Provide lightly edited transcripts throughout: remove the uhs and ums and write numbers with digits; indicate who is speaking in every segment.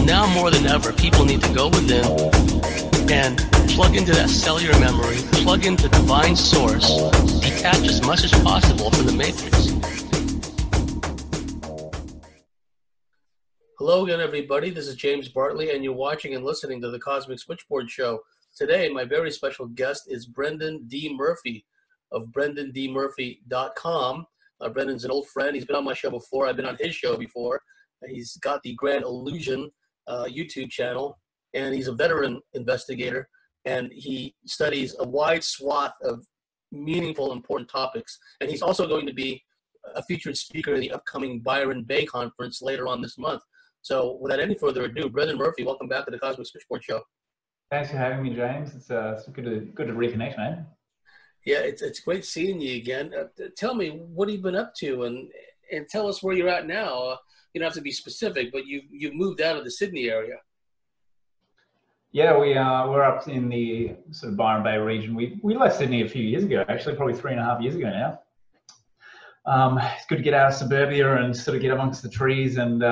Speaker 1: now more than ever, people need to go within and plug into that cellular memory, plug into divine source, detach as much as possible from the matrix. Hello again, everybody. This is James Bartley, and you're watching and listening to the Cosmic Switchboard Show. Today, my very special guest is Brendan D. Murphy of BrendanDMurphy.com. Brendan's an old friend. He's been on my show before. I've been on his show before. He's got the Grand Illusion YouTube channel, and he's a veteran investigator, and he studies a wide swath of meaningful, important topics. And he's also going to be a featured speaker in the upcoming Byron Bay Conference later on this month. So without any further ado, Brendan Murphy, welcome back to the Cosmic Switchboard Show.
Speaker 2: Thanks for having me, James. It's good to reconnect, man.
Speaker 1: Yeah, it's great seeing you again. Tell me, what have you been up to, and tell us where you're at now. You don't have to be specific, but you've moved out of the Sydney area.
Speaker 2: Yeah, we're up in the sort of Byron Bay region. We left Sydney a few years ago, actually, probably 3.5 years ago now. It's good to get out of suburbia and sort of get amongst the trees and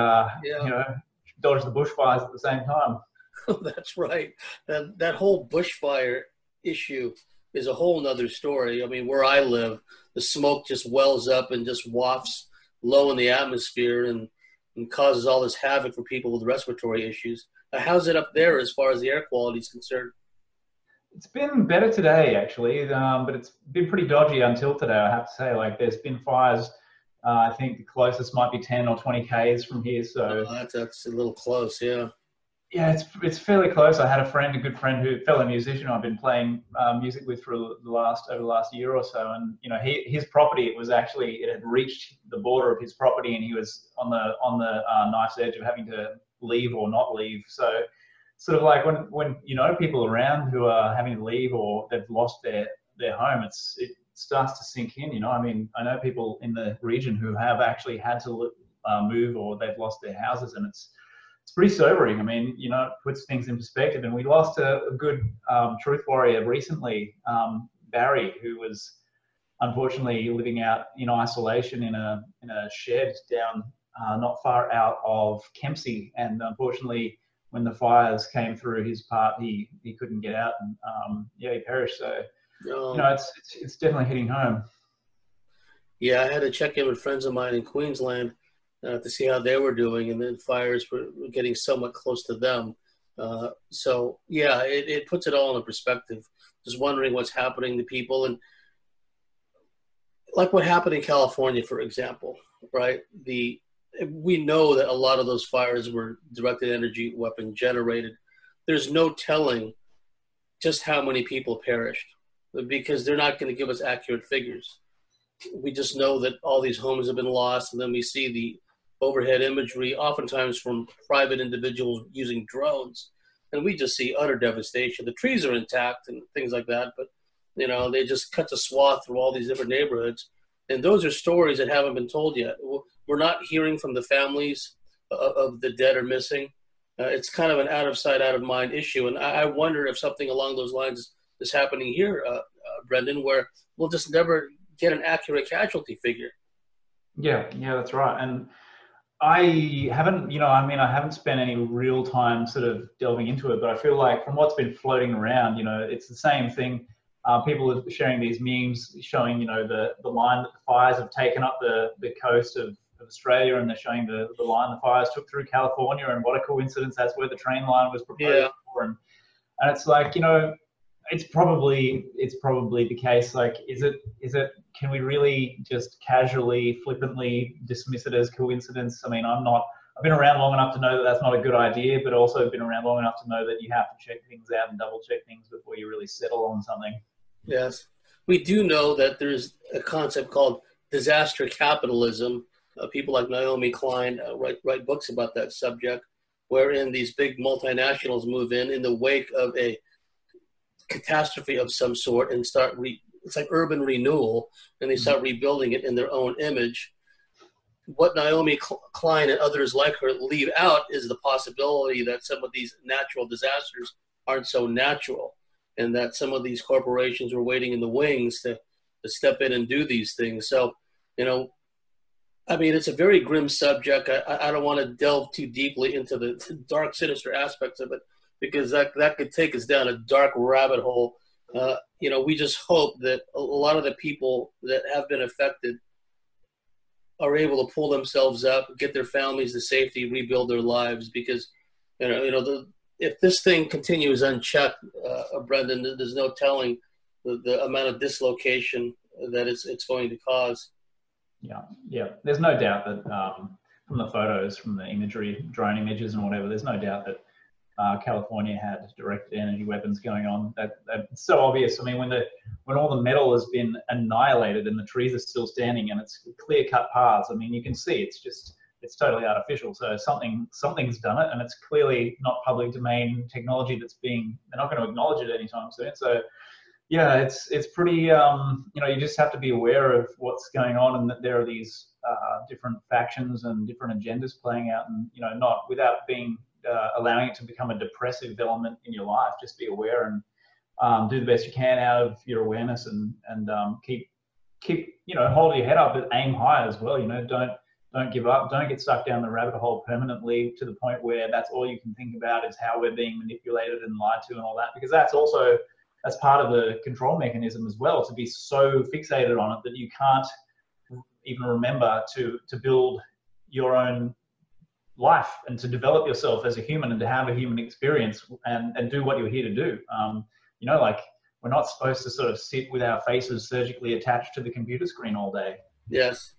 Speaker 2: dodge the bushfires at the same time.
Speaker 1: That's right. That whole bushfire issue is a whole nother story. I mean, where I live, the smoke just wells up and just wafts low in the atmosphere and causes all this havoc for people with respiratory issues. How's it up there as far as the air quality is concerned?
Speaker 2: It's been better today, actually, but it's been pretty dodgy until today, I have to say. Like, there's been fires, I think the closest might be 10 or 20 Ks from here. So
Speaker 1: that's a little close, yeah.
Speaker 2: Yeah, it's fairly close. I had a good friend, fellow musician I've been playing music with for over the last year or so, and his property, it had reached the border of his property, and he was on the knife's edge of having to leave or not leave. So, sort of like when people around who are having to leave or they've lost their home, it starts to sink in. I mean, I know people in the region who have actually had to move or they've lost their houses, and it's pretty sobering. I mean, it puts things in perspective. And we lost a good truth warrior recently, Barry, who was unfortunately living out in isolation in a shed down not far out of Kempsey. And unfortunately, when the fires came through his part, he couldn't get out, and he perished. So it's definitely hitting home.
Speaker 1: Yeah, I had to check in with friends of mine in Queensland to see how they were doing, and then fires were getting somewhat close to them. So yeah, it puts it all in perspective. Just wondering what's happening to people, and like what happened in California, for example, right? We know that a lot of those fires were directed energy weapon generated. There's no telling just how many people perished, because they're not going to give us accurate figures. We just know that all these homes have been lost, and then we see the overhead imagery, oftentimes from private individuals using drones, and we just see utter devastation. The trees are intact and things like that, but they just cut a swath through all these different neighborhoods, and those are stories that haven't been told yet. We're not hearing from the families of the dead or missing. It's kind of an out of sight, out of mind issue, and I wonder if something along those lines is happening here, Brendan, where we'll just never get an accurate casualty figure.
Speaker 2: Yeah, that's right. And I haven't spent any real time sort of delving into it, but I feel like from what's been floating around, it's the same thing. People are sharing these memes showing, the line that the fires have taken up the coast of Australia, and they're showing the line the fires took through California, and what a coincidence, that's where the train line was proposed for. And it's like, it's probably the case. Like, is it, can we really just casually, flippantly dismiss it as coincidence? I mean, I've been around long enough to know that that's not a good idea, but also been around long enough to know that you have to check things out and double check things before you really settle on something.
Speaker 1: Yes. We do know that there's a concept called disaster capitalism. People like Naomi Klein write books about that subject, wherein these big multinationals move in the wake of a catastrophe of some sort and start it's like urban renewal, and they start rebuilding it in their own image. What Naomi Klein and others like her leave out is the possibility that some of these natural disasters aren't so natural, and that some of these corporations were waiting in the wings to step in and do these things. So, I mean, it's a very grim subject. I don't want to delve too deeply into the dark, sinister aspects of it because that could take us down a dark rabbit hole. We just hope that a lot of the people that have been affected are able to pull themselves up, get their families to safety, rebuild their lives. Because if this thing continues unchecked, Brendan, there's no telling the amount of dislocation that it's going to cause.
Speaker 2: Yeah. There's no doubt that from the photos, from the imagery, drone images and whatever, there's no doubt that California had directed energy weapons going on. That's so obvious. I mean, when all the metal has been annihilated and the trees are still standing and it's clear-cut paths, I mean, you can see it's totally artificial. So something's done it, and it's clearly not public domain technology they're not going to acknowledge it anytime soon. So yeah, it's pretty, you just have to be aware of what's going on, and that there are these different factions and different agendas playing out, and, not without allowing it to become a depressive element in your life. Just be aware and do the best you can out of your awareness, and keep, hold your head up, but aim high as well. Don't give up. Don't get stuck down the rabbit hole permanently to the point where that's all you can think about is how we're being manipulated and lied to and all that, because that's part of the control mechanism as well, to be so fixated on it that you can't even remember to build your own life and to develop yourself as a human and to have a human experience and do what you're here to do. Like, we're not supposed to sort of sit with our faces surgically attached to the computer screen all day.
Speaker 1: Yes.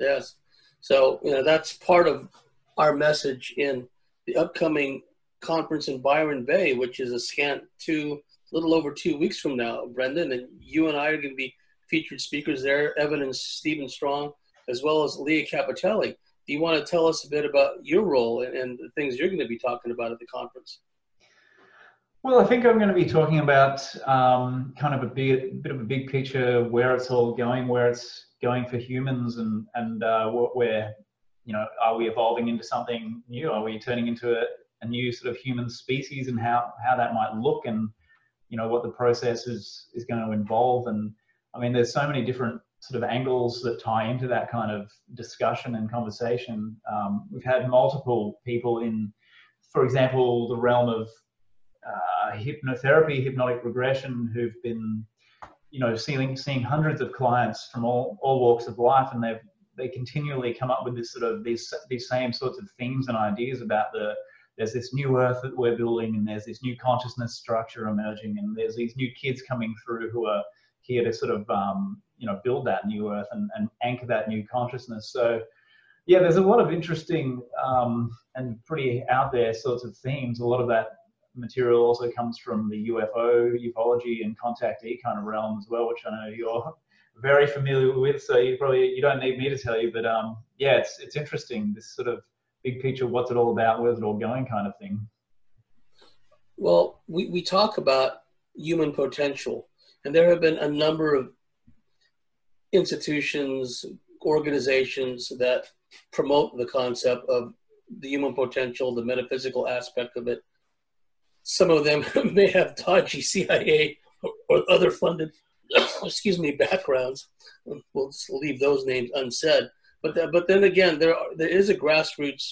Speaker 1: So, that's part of our message in the upcoming conference in Byron Bay, which is a little over 2 weeks from now, Brendan, and you and I are going to be featured speakers there, Evan and Stephen Strong, as well as Leah Capitelli. Do you want to tell us a bit about your role and the things you're going to be talking about at the conference?
Speaker 2: Well, I think I'm going to be talking about kind of a bit of a big picture, where it's all going, where it's going for humans, and where, are we evolving into something new? Are we turning into a new sort of human species, and how that might look, and what the process is going to involve. And I mean, there's so many different sort of angles that tie into that kind of discussion and conversation. We've had multiple people in, for example, the realm of hypnotherapy, hypnotic regression, who've been, seeing hundreds of clients from all walks of life, and they continually come up with this sort of these same sorts of themes and ideas about there's this new earth that we're building, and there's this new consciousness structure emerging, and there's these new kids coming through who are here to sort of, build that new earth and anchor that new consciousness. So, yeah, there's a lot of interesting and pretty out there sorts of themes. A lot of that material also comes from the UFO, ufology, and contactee kind of realm as well, which I know you're very familiar with. So you don't need me to tell you, but it's interesting, this sort of big picture, what's it all about, where's it all going kind of thing.
Speaker 1: Well, we talk about human potential, and there have been a number of institutions, organizations that promote the concept of the human potential, the metaphysical aspect of it. Some of them may have dodgy CIA or other funded, backgrounds. We'll just leave those names unsaid. But then again, there is a grassroots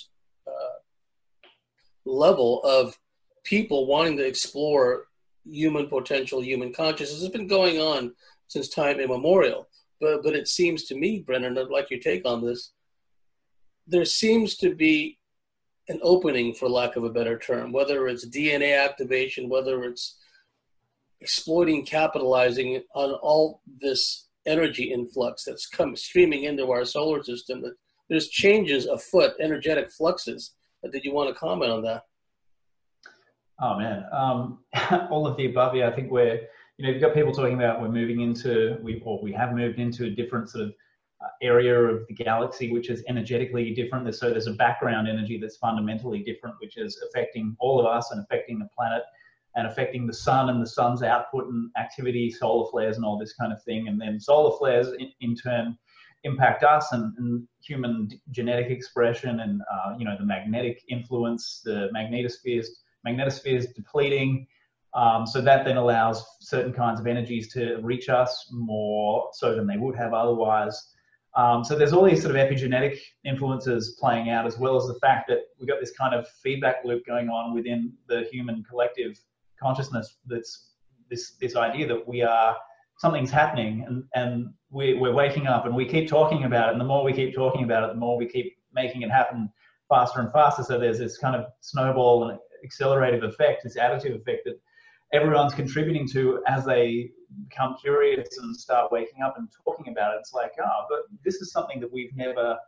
Speaker 1: level of people wanting to explore human potential, human consciousness. It's been going on since time immemorial. But it seems to me, Brendan, I'd like your take on this. There seems to be an opening, for lack of a better term, whether it's DNA activation, whether it's exploiting, capitalizing on all this energy influx that's come streaming into our solar system. That there's changes afoot, energetic fluxes. Did you want to comment on that?
Speaker 2: Oh man, all of the above. Yeah, I think you've got people talking about we have moved into a different sort of area of the galaxy, which is energetically different. So there's a background energy that's fundamentally different, which is affecting all of us and affecting the planet and affecting the sun and the sun's output and activity, solar flares and all this kind of thing. And then solar flares in turn impact us and human genetic expression and, the magnetic influence, the magnetosphere is depleting. So that then allows certain kinds of energies to reach us more so than they would have otherwise. So there's all these sort of epigenetic influences playing out, as well as the fact that we've got this kind of feedback loop going on within the human collective consciousness. That's this idea that something's happening, and we're waking up, and we keep talking about it. And the more we keep talking about it, the more we keep making it happen faster and faster. So there's this kind of snowball and accelerative effect, this additive effect that everyone's contributing to as they become curious and start waking up and talking about it. It's like, but this is something that we've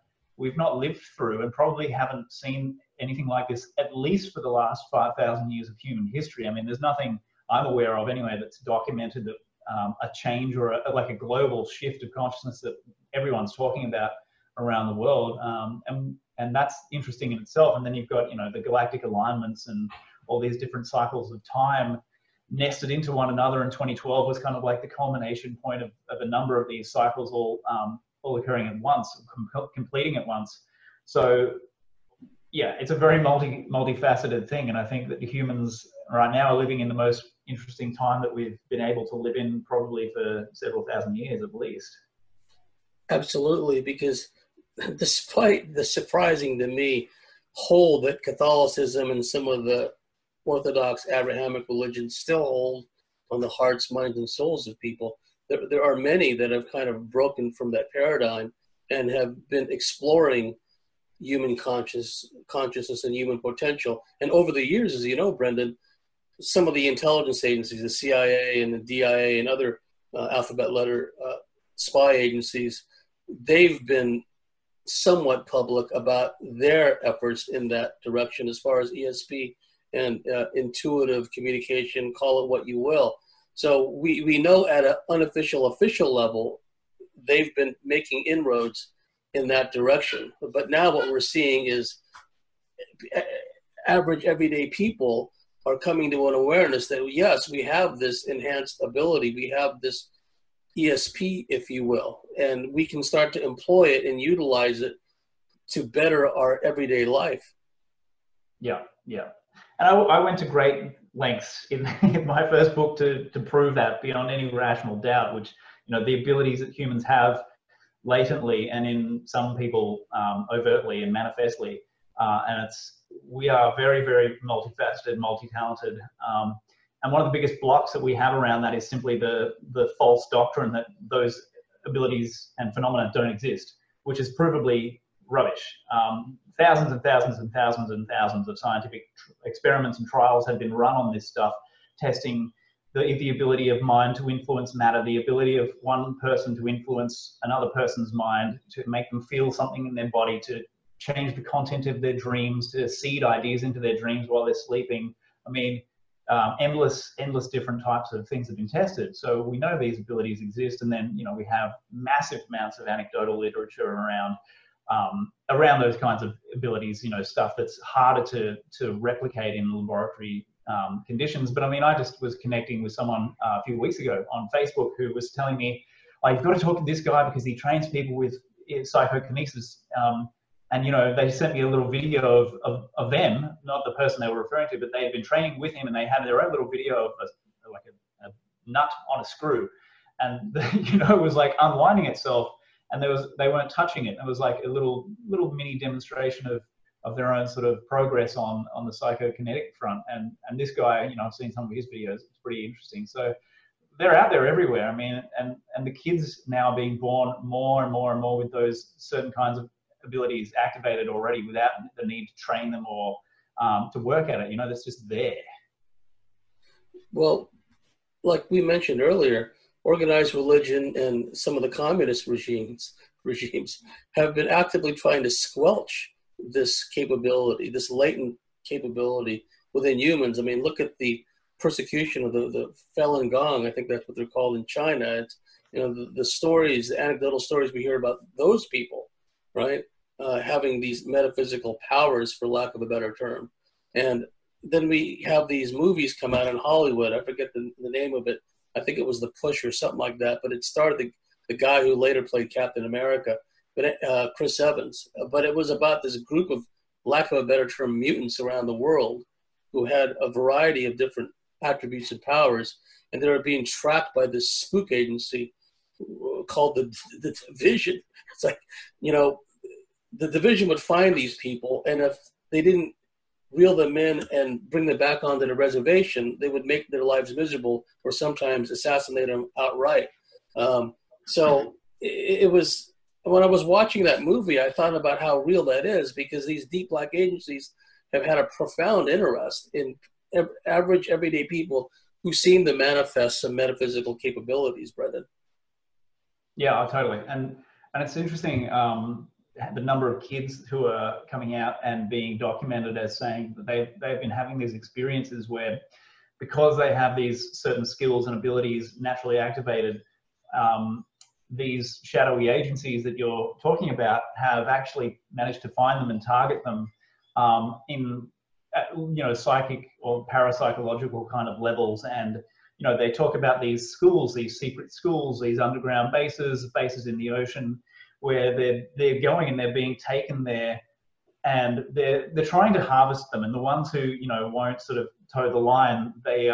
Speaker 2: not lived through, and probably haven't seen anything like this, at least for the last 5,000 years of human history. I mean, there's nothing I'm aware of anyway that's documented that a change or like a global shift of consciousness that everyone's talking about around the world. And that's interesting in itself. And then you've got, the galactic alignments and all these different cycles of time nested into one another. And 2012 was kind of like the culmination point of a number of these cycles all occurring at once, completing at once. So yeah, it's a very multifaceted thing. And I think that the humans right now are living in the most interesting time that we've been able to live in probably for several thousand years at least.
Speaker 1: Absolutely, because despite the surprising to me hold that Catholicism and some of the Orthodox Abrahamic religions still hold on the hearts, minds, and souls of people, there are many that have kind of broken from that paradigm and have been exploring human consciousness and human potential. And over the years, as you know, Brendan, some of the intelligence agencies, the CIA and the DIA and other alphabet letter spy agencies, they've been somewhat public about their efforts in that direction as far as ESP and intuitive communication, call it what you will. So we know at an unofficial, official level, they've been making inroads in that direction. But now what we're seeing is average everyday people are coming to an awareness that, yes, we have this enhanced ability, we have this ESP, if you will, and we can start to employ it and utilize it to better our everyday life.
Speaker 2: Yeah. And I went to great lengths in my first book to prove that beyond any rational doubt, which, the abilities that humans have latently and in some people overtly and manifestly. And we are very, very multifaceted, multi-talented. And one of the biggest blocks that we have around that is simply the false doctrine that those abilities and phenomena don't exist, which is provably rubbish. Thousands and thousands and thousands and thousands of scientific experiments and trials have been run on this stuff, testing the ability of mind to influence matter, the ability of one person to influence another person's mind, to make them feel something in their body, to change the content of their dreams, to seed ideas into their dreams while they're sleeping. I mean, endless different types of things have been tested. So we know these abilities exist. And then, we have massive amounts of anecdotal literature around those kinds of abilities, stuff that's harder to replicate in laboratory conditions. But I mean, I just was connecting with someone a few weeks ago on Facebook who was telling me, you've got to talk to this guy because he trains people with psychokinesis. And, they sent me a little video of them, not the person they were referring to, but they had been training with him, and they had their own little video of a nut on a screw. And, it was like unwinding itself, and they weren't touching it. It was like a little mini demonstration of their own sort of progress on the psychokinetic front. And this guy, I've seen some of his videos. It's pretty interesting. So they're out there everywhere. I mean, and the kids now are being born more and more and more with those certain kinds of abilities activated already without the need to train them or to work at it. That's just there.
Speaker 1: Well, like we mentioned earlier, organized religion and some of the communist regimes have been actively trying to squelch this capability, this latent capability within humans. I mean, look at the persecution of the Falun Gong. I think that's what they're called in China. It's, the stories, the anecdotal stories we hear about those people, right? Having these metaphysical powers, for lack of a better term. And then we have these movies come out in Hollywood. I forget the name of it. I think it was The Push or something like that. But it starred the guy who later played Captain America, Chris Evans. But it was about this group of, lack of a better term, mutants around the world who had a variety of different attributes and powers. And they were being tracked by this spook agency called the division. It's like, you know, the division would find these people, and if they didn't reel them in and bring them back onto the reservation, they would make their lives miserable or sometimes assassinate them outright. So it was, when I was watching that movie, I thought about how real that is, because these deep black agencies have had a profound interest in average everyday people who seem to manifest some metaphysical capabilities, Brendan.
Speaker 2: Yeah, totally. And it's interesting, the number of kids who are coming out and being documented as saying that they've been having these experiences where, because they have these certain skills and abilities naturally activated, these shadowy agencies that you're talking about have actually managed to find them and target them in psychic or parapsychological kind of levels. And they talk about these schools, these secret schools, these underground bases in the ocean, where they're going and they're being taken there, and they're trying to harvest them. And the ones who won't sort of toe the line,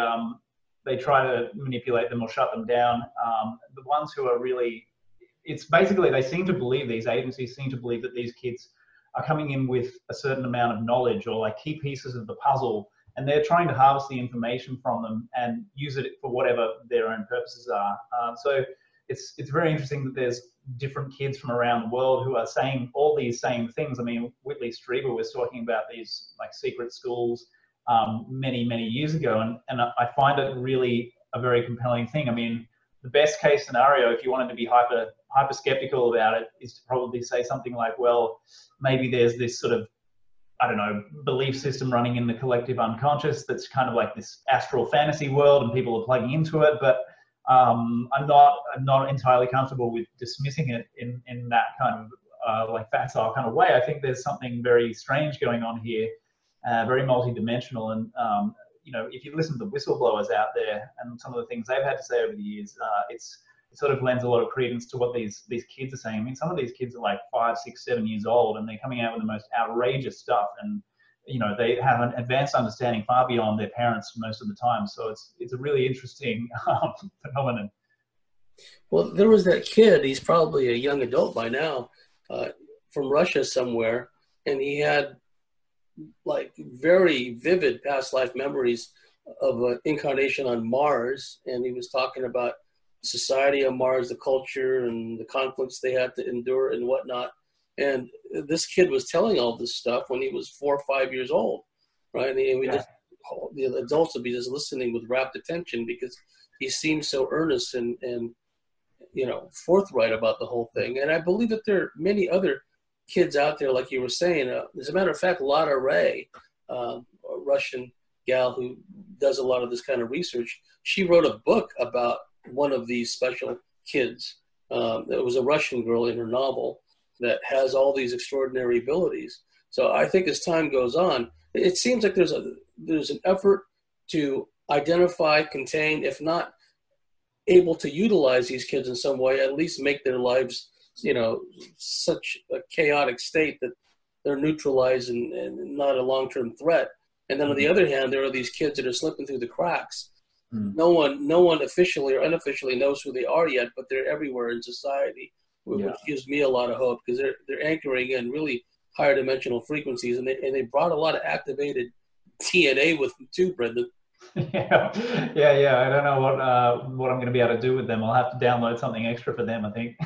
Speaker 2: they try to manipulate them or shut them down. The ones who are really, it's basically, they seem to believe, these agencies seem to believe that these kids are coming in with a certain amount of knowledge or like key pieces of the puzzle, and they're trying to harvest the information from them and use it for whatever their own purposes are. So it's very interesting that there's different kids from around the world who are saying all these same things. I mean, Whitley Strieber was talking about these like secret schools many, many years ago, and I find it really a very compelling thing. I mean, the best case scenario, if you wanted to be hyper skeptical about it, is to probably say something like, well, maybe there's this sort of, I don't know, belief system running in the collective unconscious that's kind of like this astral fantasy world and people are plugging into it. But I'm not entirely comfortable with dismissing it in that kind of like facile kind of way. I think there's something very strange going on here, very multidimensional. And if you listen to the whistleblowers out there and some of the things they've had to say over the years, it sort of lends a lot of credence to what these kids are saying. I mean, some of these kids are like 5, 6, 7 years old, and they're coming out with the most outrageous stuff, and they have an advanced understanding far beyond their parents most of the time. So it's a really interesting phenomenon.
Speaker 1: Well, there was that kid, he's probably a young adult by now, from Russia somewhere, and he had like very vivid past life memories of an incarnation on Mars, and he was talking about society on Mars, the culture and the conflicts they had to endure and whatnot. And this kid was telling all this stuff when he was 4 or 5 years old, right? And the adults would be just listening with rapt attention because he seemed so earnest and forthright about the whole thing. And I believe that there are many other kids out there, like you were saying. As a matter of fact, Lana Ray, a Russian gal who does a lot of this kind of research, she wrote a book about one of these special kids. It was a Russian girl in her novel that has all these extraordinary abilities. So I think as time goes on, it seems like there's an effort to identify, contain, if not able to utilize these kids in some way, at least make their lives, such a chaotic state that they're neutralized and not a long-term threat. And then on the other hand, there are these kids that are slipping through the cracks. No one officially or unofficially knows who they are yet, but they're everywhere in society, which gives me a lot of hope, because they're anchoring in really higher dimensional frequencies, and they brought a lot of activated TNA with them too, Brendan.
Speaker 2: Yeah. I don't know what I'm going to be able to do with them. I'll have to download something extra for them, I think,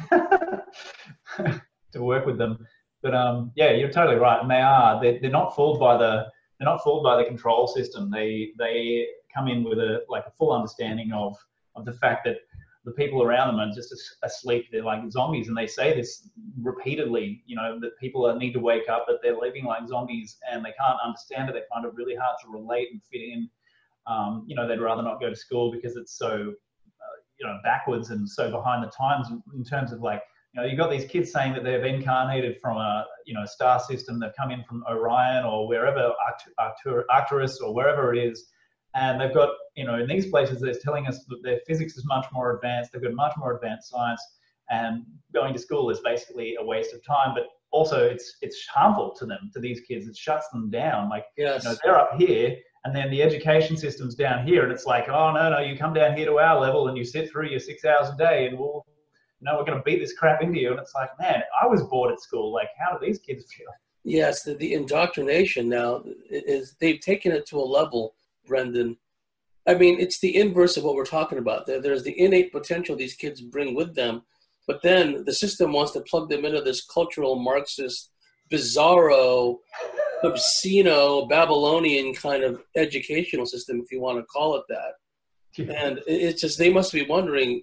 Speaker 2: to work with them. But you're totally right, and they're not fooled by the control system. They come in with a full understanding of the fact that the people around them are just asleep. They're like zombies, and they say this repeatedly, that people need to wake up, that they're living like zombies and they can't understand it. They find it really hard to relate and fit in. They'd rather not go to school because it's so, backwards and so behind the times in terms of you've got these kids saying that they've incarnated from a star system. They've come in from Orion or wherever, Arcturus or wherever it is. And they've got, in these places, they're telling us that their physics is much more advanced. They've got much more advanced science, and going to school is basically a waste of time. But also, it's harmful to them, to these kids. It shuts them down. They're up here, and then the education system's down here, and it's like, oh no, you come down here to our level, and you sit through your 6 hours a day, and we'll we're going to beat this crap into you. And it's like, man, I was bored at school. Like, how do these kids feel?
Speaker 1: Yes, the indoctrination now is they've taken it to a level, Brendan. I mean, it's the inverse of what we're talking about. There's the innate potential these kids bring with them, but then the system wants to plug them into this cultural Marxist, bizarro, obsceno, Babylonian kind of educational system, if you want to call it that. And it's just, they must be wondering,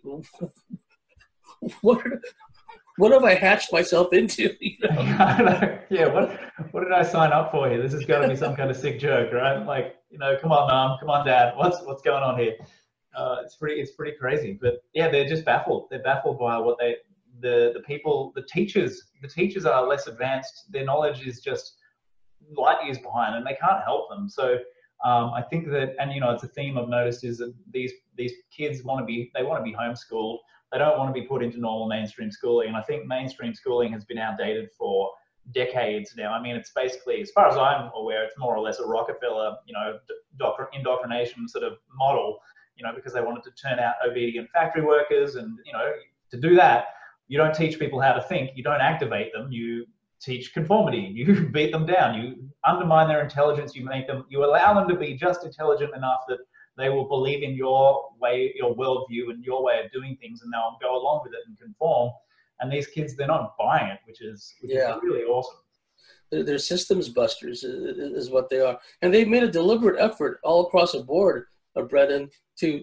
Speaker 1: what have I hatched myself into? You know?
Speaker 2: Yeah, what did I sign up for here? This has got to be some kind of sick joke, right? Like, come on, mom, come on, dad, what's going on here? It's pretty crazy. But yeah, they're just baffled. They're baffled by what the people, the teachers are less advanced. Their knowledge is just light years behind, and they can't help them. So I think that, and it's a theme I've noticed, is that these kids want to be homeschooled. They don't want to be put into normal mainstream schooling. And I think mainstream schooling has been outdated for decades now. I mean, it's basically, as far as I'm aware, it's more or less a Rockefeller, indoctrination sort of model, because they wanted to turn out obedient factory workers. And, to do that, you don't teach people how to think. You don't activate them. You teach conformity. You beat them down. You undermine their intelligence. You allow them to be just intelligent enough that they will believe in your way, your worldview, and your way of doing things, and they'll go along with it and conform. And these kids, they're not buying it, which is really awesome.
Speaker 1: They're systems busters, is what they are, and they've made a deliberate effort all across the board, Brendan, to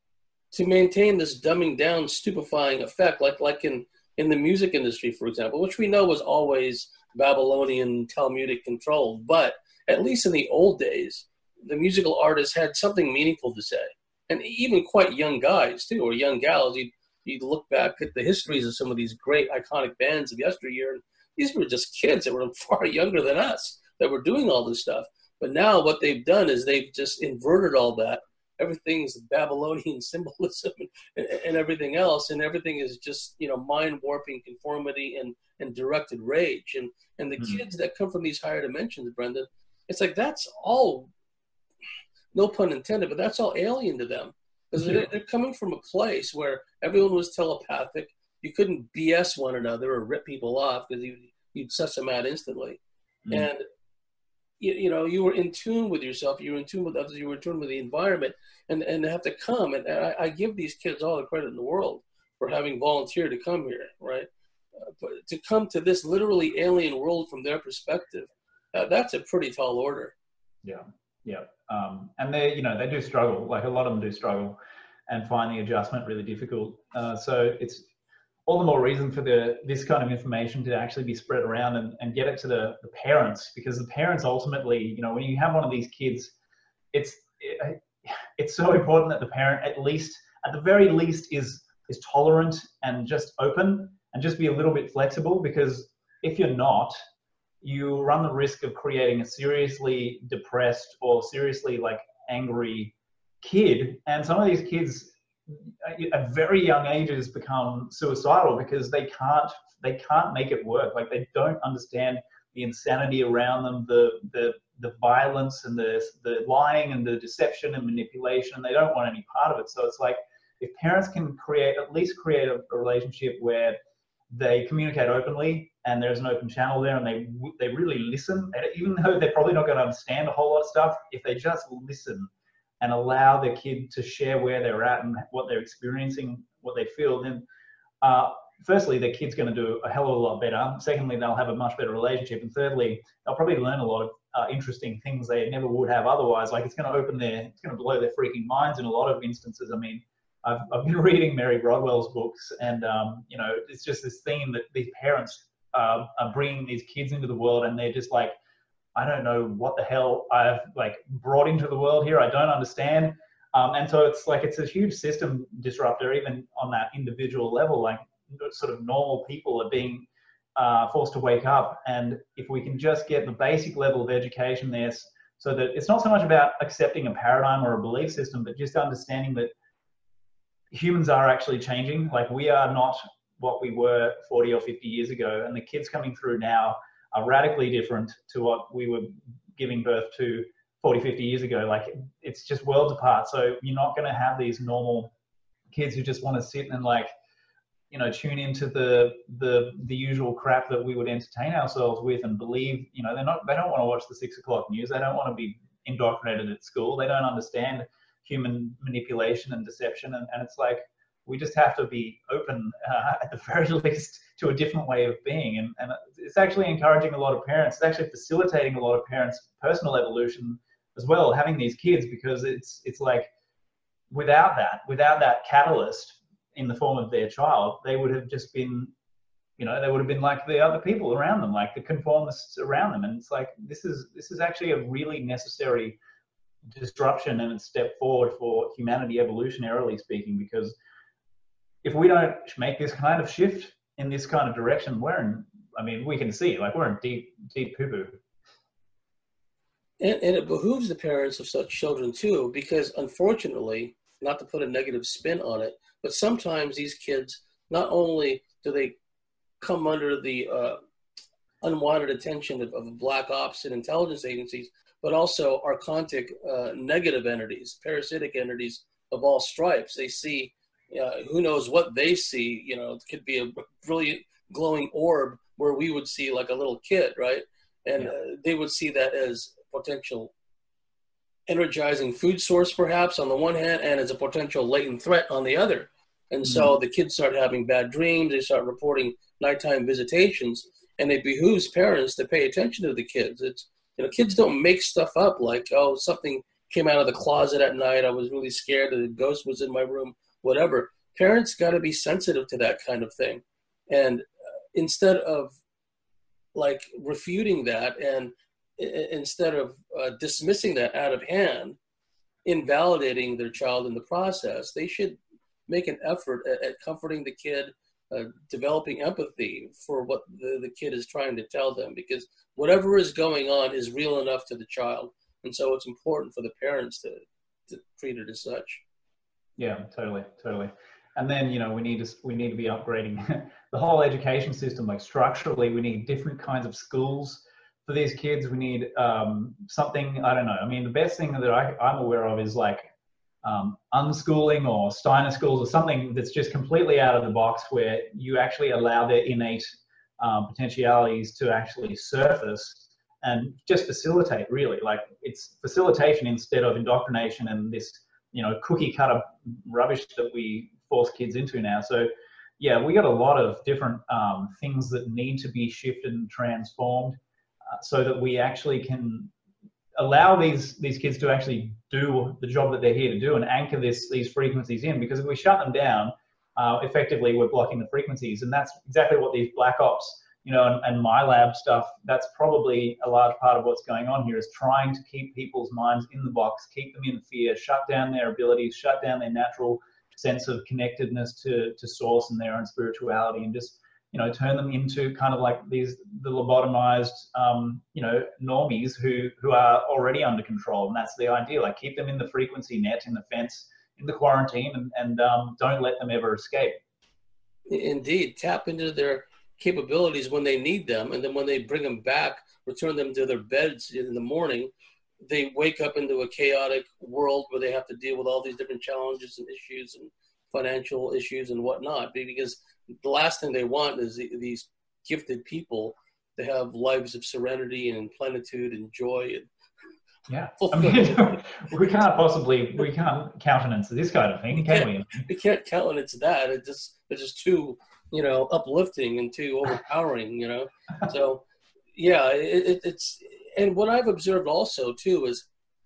Speaker 1: maintain this dumbing down, stupefying effect, like in the music industry, for example, which we know was always Babylonian, Talmudic controlled, but at least in the old days, the musical artists had something meaningful to say. And even quite young guys, too, or young gals. You'd look back at the histories of some of these great iconic bands of yesteryear, and these were just kids that were far younger than us that were doing all this stuff. But now what they've done is they've just inverted all that. Everything's Babylonian symbolism and everything else, and everything is just, mind-warping conformity and directed rage. And the kids that come from these higher dimensions, Brendan, it's like that's all, no pun intended, but that's all alien to them. Because they're coming from a place where everyone was telepathic. You couldn't BS one another or rip people off because you'd suss them out instantly. And, you were in tune with yourself. You were in tune with others. You were in tune with the environment. And they have to come. And I give these kids all the credit in the world for having volunteered to come here, right? But to come to this literally alien world from their perspective, that's a pretty tall order.
Speaker 2: Yeah. Yeah. And they do struggle, like a lot of them do struggle and find the adjustment really difficult. So it's all the more reason for this kind of information to actually be spread around and get it to the parents, because the parents ultimately, when you have one of these kids, it's so important that the parent, at the very least, is tolerant and just open and just be a little bit flexible, because if you're not, you run the risk of creating a seriously depressed or seriously angry kid. And some of these kids at very young ages become suicidal because they can't make it work. Like, they don't understand the insanity around them, the violence and the lying and the deception and manipulation, and they don't want any part of it. So it's like, if parents can at least create a relationship where they communicate openly and there's an open channel there, and they really listen, and even though they're probably not going to understand a whole lot of stuff, if they just listen and allow their kid to share where they're at and what they're experiencing, what they feel, then firstly, their kid's going to do a hell of a lot better. Secondly, they'll have a much better relationship. And thirdly, they'll probably learn a lot of interesting things they never would have otherwise. Like, it's going to blow their freaking minds in a lot of instances. I mean, I've been reading Mary Rodwell's books, and it's just this theme that these parents are bringing these kids into the world, and they're just like, I don't know what the hell I've brought into the world here. I don't understand. And so it's a huge system disruptor, even on that individual level. Like, sort of normal people are being forced to wake up. And if we can just get the basic level of education there, so that it's not so much about accepting a paradigm or a belief system, but just understanding that humans are actually changing. Like, we are not what we were 40 or 50 years ago. And the kids coming through now are radically different to what we were giving birth to 40, 50 years ago. Like, it's just worlds apart. So you're not going to have these normal kids who just want to sit and tune into the usual crap that we would entertain ourselves with and believe, they don't want to watch the 6 o'clock news. They don't want to be indoctrinated at school. They don't understand human manipulation and deception. And it's like, we just have to be open at the very least to a different way of being. And it's actually encouraging a lot of parents. It's actually facilitating a lot of parents' personal evolution as well, having these kids, because it's like without that catalyst in the form of their child, they would have just been, they would have been like the other people around them, like the conformists around them. And it's like, this is actually a really necessary disruption and a step forward for humanity, evolutionarily speaking, because if we don't make this kind of shift in this kind of direction, we can see, like, we're in deep poo-poo.
Speaker 1: And it behooves the parents of such children too, because unfortunately, not to put a negative spin on it, but sometimes these kids, not only do they come under the unwanted attention of black ops and intelligence agencies, but also archontic negative entities, parasitic entities of all stripes. They see, who knows what they see, it could be a brilliant glowing orb where we would see like a little kid, right? And they would see that as potential energizing food source, perhaps, on the one hand, and as a potential latent threat on the other. And so the kids start having bad dreams. They start reporting nighttime visitations, and it behooves parents to pay attention to the kids. It's, kids don't make stuff up like, oh, something came out of the closet at night. I was really scared that a ghost was in my room, whatever. Parents got to be sensitive to that kind of thing. And instead of like refuting that, and instead of dismissing that out of hand, invalidating their child in the process, they should make an effort at comforting the kid, developing empathy for what the kid is trying to tell them, because whatever is going on is real enough to the child. And so it's important for the parents to treat it as such.
Speaker 2: Yeah, totally. And then, we need to be upgrading the whole education system. Like, structurally, we need different kinds of schools for these kids. We need something, I don't know. I mean, the best thing that I'm aware of is like unschooling or Steiner schools, or something that's just completely out of the box, where you actually allow their innate potentialities to actually surface and just facilitate, really. Like, it's facilitation instead of indoctrination and this, cookie cutter rubbish that we force kids into now. So yeah, we got a lot of different things that need to be shifted and transformed, so that we actually can allow these kids to actually do the job that they're here to do and anchor these frequencies in. Because if we shut them down, effectively we're blocking the frequencies. And that's exactly what these black ops, and my lab stuff, that's probably a large part of what's going on here, is trying to keep people's minds in the box, keep them in fear, shut down their abilities, shut down their natural sense of connectedness to source and their own spirituality, and just, turn them into kind of like the lobotomized, normies who are already under control. And that's the idea, like, keep them in the frequency net, in the fence, in the quarantine, and don't let them ever escape.
Speaker 1: Indeed, tap into their capabilities when they need them, and then when they bring them back, return them to their beds in the morning, they wake up into a chaotic world where they have to deal with all these different challenges and issues and financial issues and whatnot, because the last thing they want is these gifted people to have lives of serenity and plenitude and joy. And
Speaker 2: yeah, I mean, we can't countenance this kind of thing, can we?
Speaker 1: We can't countenance that. It's just too, uplifting and too overpowering, So, yeah, it's, and what I've observed also too is,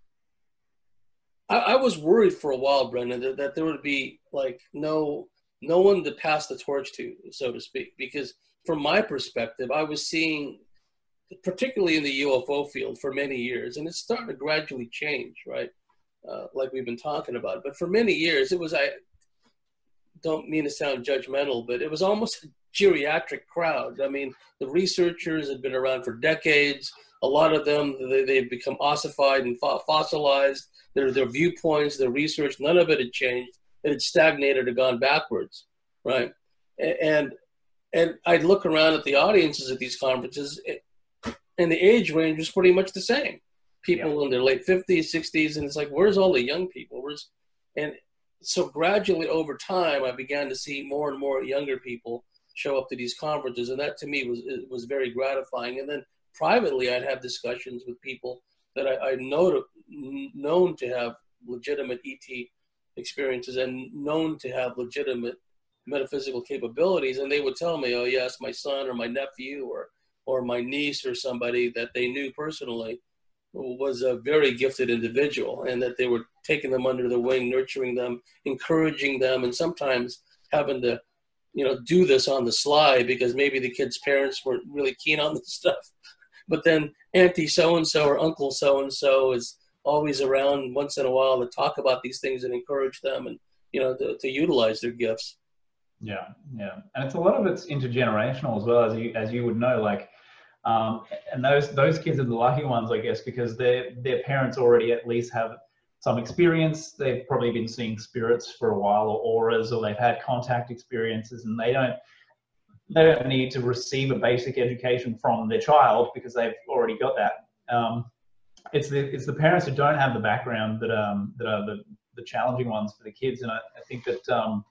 Speaker 1: I was worried for a while, Brendan, that there would be like no one to pass the torch to, so to speak, because from my perspective, I was seeing, particularly in the UFO field for many years, and it's starting to gradually change, right? Like we've been talking about. But for many years, it was, I don't mean to sound judgmental, but it was almost a geriatric crowd. I mean, the researchers had been around for decades. A lot of them, they've become ossified and fossilized. Their viewpoints, their research, none of it had changed. It had stagnated or gone backwards, right? And I'd look around at the audiences at these conferences, and the age range was pretty much the same. People in their late 50s, 60s, and it's like, where's all the young people? And so gradually over time, I began to see more and more younger people show up to these conferences, and that to me was very gratifying. And then privately, I'd have discussions with people that I known to have legitimate ET experiences and known to have legitimate metaphysical capabilities, and they would tell me, "Oh yes, my son or my nephew or my niece or somebody that they knew personally was a very gifted individual, and that they were taking them under the wing, nurturing them, encouraging them, and sometimes having to, do this on the sly because maybe the kid's parents weren't really keen on this stuff. But then Auntie so-and-so or Uncle so-and-so is always around once in a while to talk about these things and encourage them and, to utilize their gifts."
Speaker 2: Yeah. And it's a lot of it's intergenerational as well, as you would know, like, and those kids are the lucky ones, I guess, because their parents already at least have some experience. They've probably been seeing spirits for a while, or auras, or they've had contact experiences, and they don't need to receive a basic education from their child because they've already got that. It's the parents who don't have the background that are the challenging ones for the kids, and I think that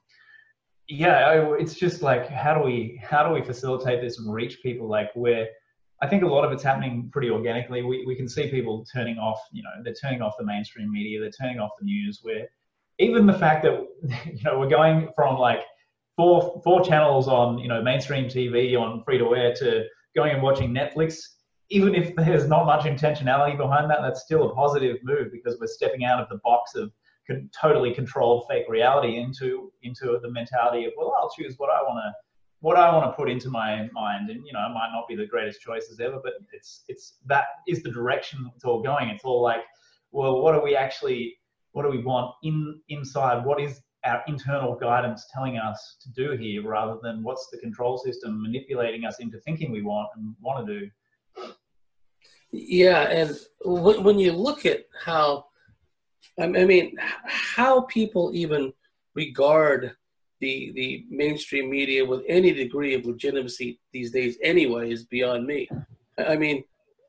Speaker 2: it's just like how do we facilitate this and reach people, like, where I think a lot of it's happening pretty organically. We can see people turning off, they're turning off the mainstream media, they're turning off the news, where even the fact that, we're going from like four channels on, mainstream TV on free to air to going and watching Netflix, even if there's not much intentionality behind that, that's still a positive move because we're stepping out of the box of totally controlled fake reality into the mentality of, well, I'll choose what I want to put into my mind, and it might not be the greatest choices ever, but it's that is the direction it's all going. It's all like, well, what do we want inside? What is our internal guidance telling us to do here, rather than what's the control system manipulating us into thinking we want to do?
Speaker 1: Yeah, and when you look at how people even regard the mainstream media with any degree of legitimacy these days anyway is beyond me. I mean,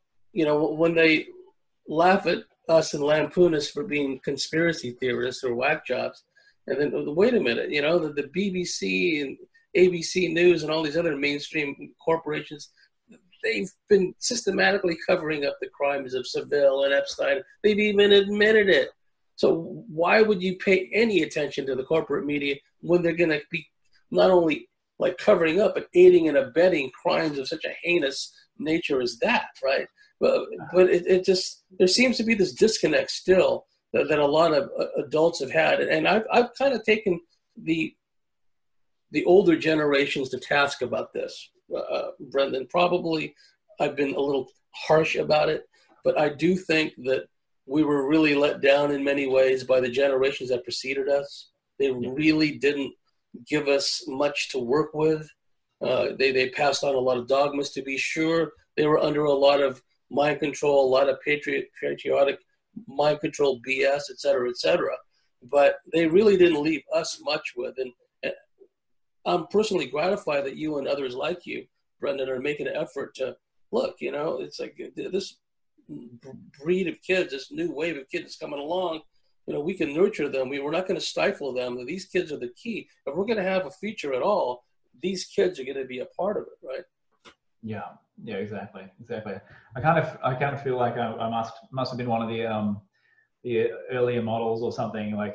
Speaker 1: when they laugh at us and lampoon us for being conspiracy theorists or whack jobs, and then wait a minute, the BBC and ABC News and all these other mainstream corporations, they've been systematically covering up the crimes of Seville and Epstein. They've even admitted it. So why would you pay any attention to the corporate media when they're going to be not only like covering up, but aiding and abetting crimes of such a heinous nature as that, right? But it just, there seems to be this disconnect still that a lot of adults have had. And I've kind of taken the older generations to task about this, Brendan. Probably I've been a little harsh about it, but I do think that we were really let down in many ways by the generations that preceded us. They really didn't give us much to work with. They passed on a lot of dogmas, to be sure. They were under a lot of mind control, a lot of patriotic mind control BS, et cetera, et cetera. But they really didn't leave us much with. And I'm personally gratified that you and others like you, Brendan, are making an effort to look, it's like this breed of kids, this new wave of kids coming along, we can nurture them. We're not going to stifle them. These kids are the key. If we're going to have a feature at all, these kids are going to be a part of it, right? Yeah,
Speaker 2: exactly. I kind of feel like I must have been one of the earlier models or something, like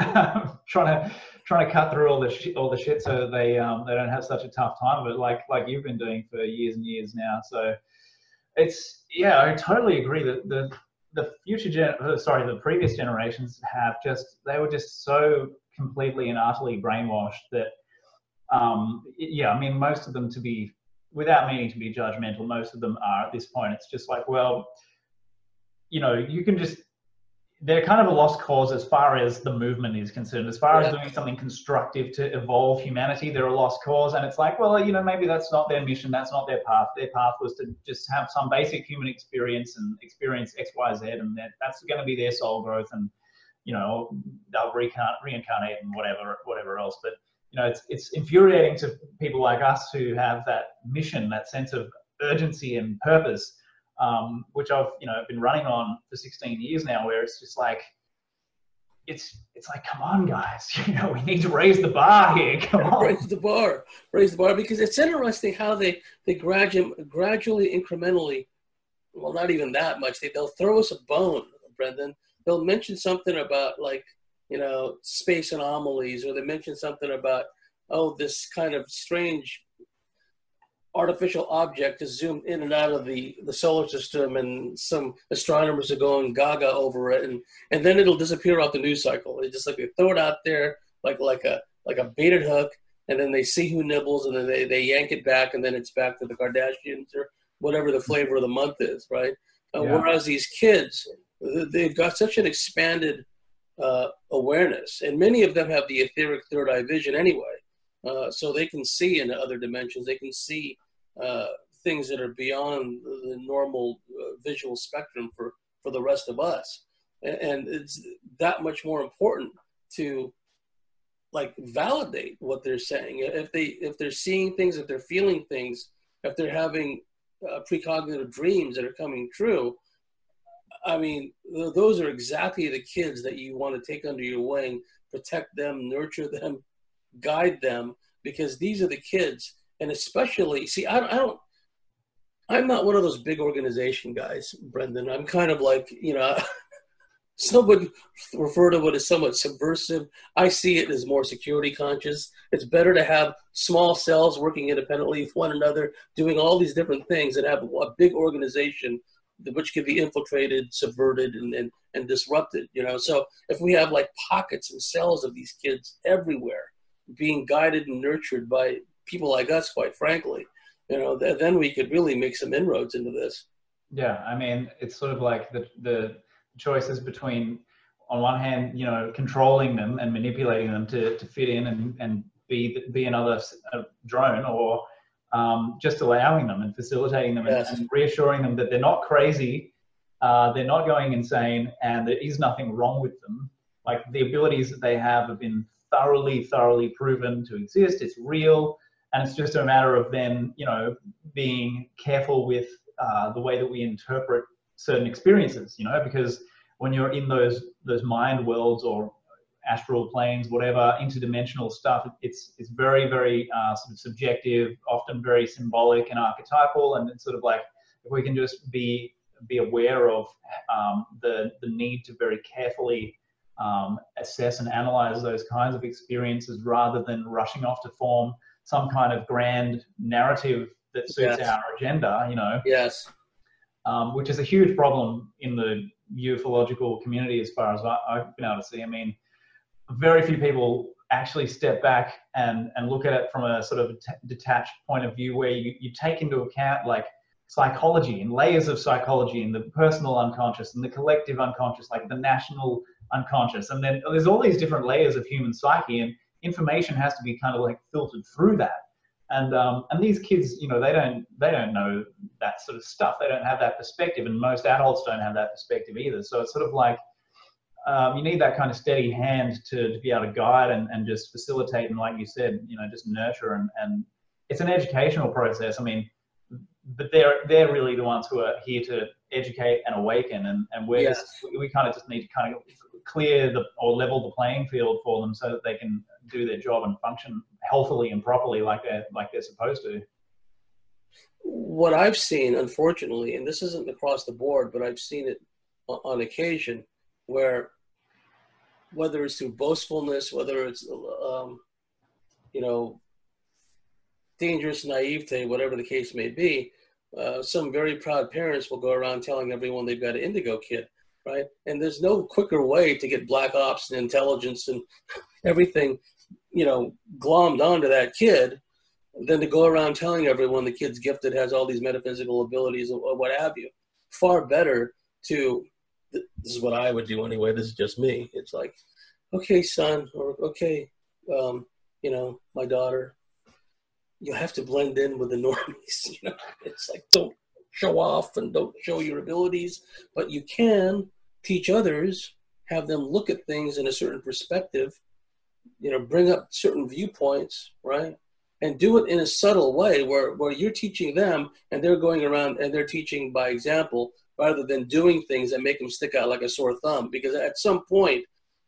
Speaker 2: trying to cut through all the shit so they don't have such a tough time of it, like you've been doing for years and years now. So it's, I totally agree that the previous generations they were just so completely and utterly brainwashed that most of them, without meaning to be judgmental, most of them are at this point. It's just like, well, you can just, they're kind of a lost cause as far as the movement is concerned. As far as doing something constructive to evolve humanity, they're a lost cause. And it's like, well, maybe that's not their mission. That's not their path. Their path was to just have some basic human experience and experience X, Y, Z. And that's going to be their soul growth. And, they'll reincarnate and whatever else. But, it's infuriating to people like us who have that mission, that sense of urgency and purpose, which I've been running on for 16 years now, where it's just like, it's like, come on, guys, we need to raise the bar here. Come on.
Speaker 1: Raise the bar, because it's interesting how they gradually, incrementally, well, not even that much. They'll throw us a bone, Brendan. They'll mention something about like, space anomalies, or they mention something about, this kind of strange artificial object is zoomed in and out of the solar system, and some astronomers are going gaga over it, and then it'll disappear off the news cycle. They just they throw it out there like a baited hook, and then they see who nibbles, and then they yank it back, and then it's back to the Kardashians or whatever the flavor of the month is, right? Whereas these kids, they've got such an expanded awareness, and many of them have the etheric third eye vision anyway. So they can see into other dimensions. They can see things that are beyond the normal visual spectrum for the rest of us. And it's that much more important to validate what they're saying. If they're seeing things, if they're feeling things, if they're having precognitive dreams that are coming true, I mean, those are exactly the kids that you want to take under your wing, protect them, nurture them, guide them, because these are the kids. And especially, see, I'm not one of those big organization guys, Brendan. I'm kind of like, some would refer to it as somewhat subversive. I see it as more security conscious. It's better to have small cells working independently with one another, doing all these different things, and have a big organization which can be infiltrated, subverted, and disrupted. So if we have pockets and cells of these kids everywhere, being guided and nurtured by people like us, quite frankly, then we could really make some inroads into this.
Speaker 2: Yeah, I mean, it's sort of like the choices between, on one hand, controlling them and manipulating them to fit in and be another drone, or just allowing them and facilitating them, yes, and reassuring them that they're not crazy, they're not going insane, and there is nothing wrong with them. Like, the abilities that they have been thoroughly proven to exist. It's real, and it's just a matter of then, being careful with the way that we interpret certain experiences, because when you're in those mind worlds or astral planes, whatever, interdimensional stuff, it's very sort of subjective, often very symbolic and archetypal, and it's sort of like, if we can just be aware of the need to very carefully assess and analyze those kinds of experiences, rather than rushing off to form some kind of grand narrative that suits, yes, our agenda,
Speaker 1: yes,
Speaker 2: which is a huge problem in the ufological community, as far as I've been able to see. I mean, very few people actually step back and look at it from a sort of detached point of view, where you take into account psychology and layers of psychology, and the personal unconscious and the collective unconscious, like the national unconscious. And then there's all these different layers of human psyche, and information has to be kind of filtered through that. And these kids, they don't know that sort of stuff. They don't have that perspective, and most adults don't have that perspective either. So it's sort of like, you need that kind of steady hand to be able to guide and just facilitate, and like you said, just nurture, and it's an educational process. I mean, but they're really the ones who are here to educate and awaken, and we're, yes, we kind of just need to kind of clear or level the playing field for them, so that they can do their job and function healthily and properly like they're supposed to.
Speaker 1: What I've seen, unfortunately, and this isn't across the board, but I've seen it on occasion, where whether it's through boastfulness, whether it's dangerous naivete, whatever the case may be, some very proud parents will go around telling everyone they've got an indigo kid, right? And there's no quicker way to get black ops and intelligence and everything, glommed onto that kid than to go around telling everyone the kid's gifted, has all these metaphysical abilities or what have you. Far better to, this is what I would do anyway, this is just me. It's like, okay, son, or okay, my daughter, you have to blend in with the normies. It's like, don't show off and don't show your abilities, but you can teach others, have them look at things in a certain perspective, bring up certain viewpoints, right? And do it in a subtle way where you're teaching them and they're going around and they're teaching by example, rather than doing things that make them stick out like a sore thumb. Because at some point,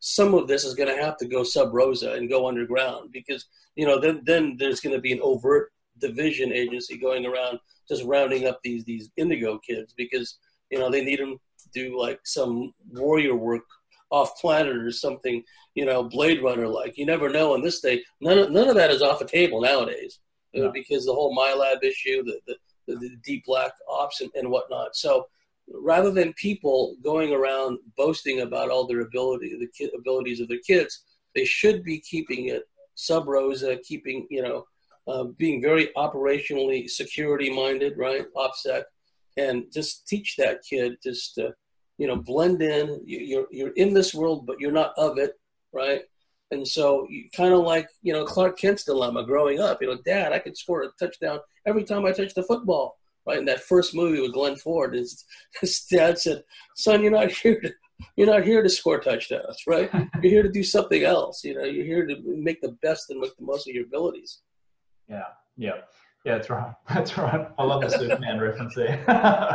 Speaker 1: some of this is going to have to go sub rosa and go underground, because, then there's going to be an overt division agency going around just rounding up these indigo kids, because, they need them to do like some warrior work off planet or something, Blade Runner like. You never know. In this day, none of that is off the table nowadays, because the whole MyLab issue, the deep black ops and whatnot. So rather than people going around boasting about all their abilities of their kids, they should be keeping it sub rosa, keeping, being very operationally security minded, right? OPSEC, and just teach that kid just to, blend in. You're in this world, but you're not of it, right? And so you kind of like, Clark Kent's dilemma growing up. Dad, I could score a touchdown every time I touch the football, right? In that first movie with Glenn Ford, his dad said, "Son, you're not here to score touchdowns, right? You're here to do something else. You're here to make the best and make the most of your abilities."
Speaker 2: Yeah, that's right. That's right. I love the Superman reference there.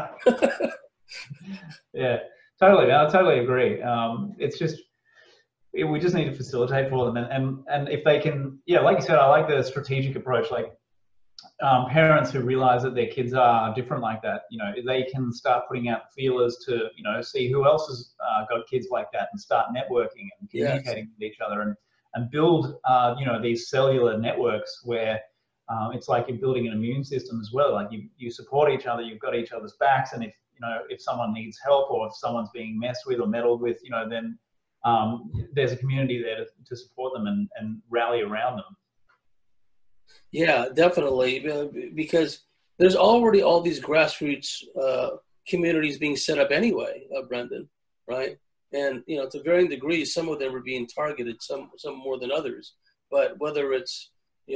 Speaker 2: Yeah, totally. I totally agree. It's just, we just need to facilitate for them, and if they can, like you said, I like the strategic approach. Like parents who realize that their kids are different like that, they can start putting out feelers to, see who else has got kids like that, and start networking and communicating with each other, and build, these cellular networks where it's like you're building an immune system as well. Like you support each other, you've got each other's backs, and if someone needs help, or if someone's being messed with or meddled with, then there's a community there to support them and rally around them.
Speaker 1: Yeah, definitely, because there's already all these grassroots communities being set up anyway, Brendan, right? And, to varying degrees, some of them are being targeted, some more than others. But whether it's,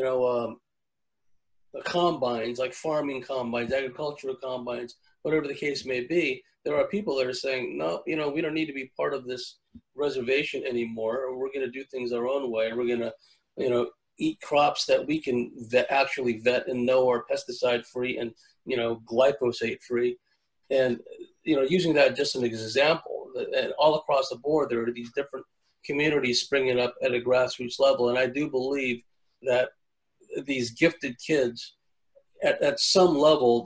Speaker 1: the combines, like farming combines, agricultural combines, whatever the case may be, there are people that are saying, no, we don't need to be part of this reservation anymore. We're going to do things our own way. We're going to, eat crops that we can actually vet and know are pesticide free and, glyphosate free. And, using that just an example, and all across the board, there are these different communities springing up at a grassroots level. And I do believe that these gifted kids at some level,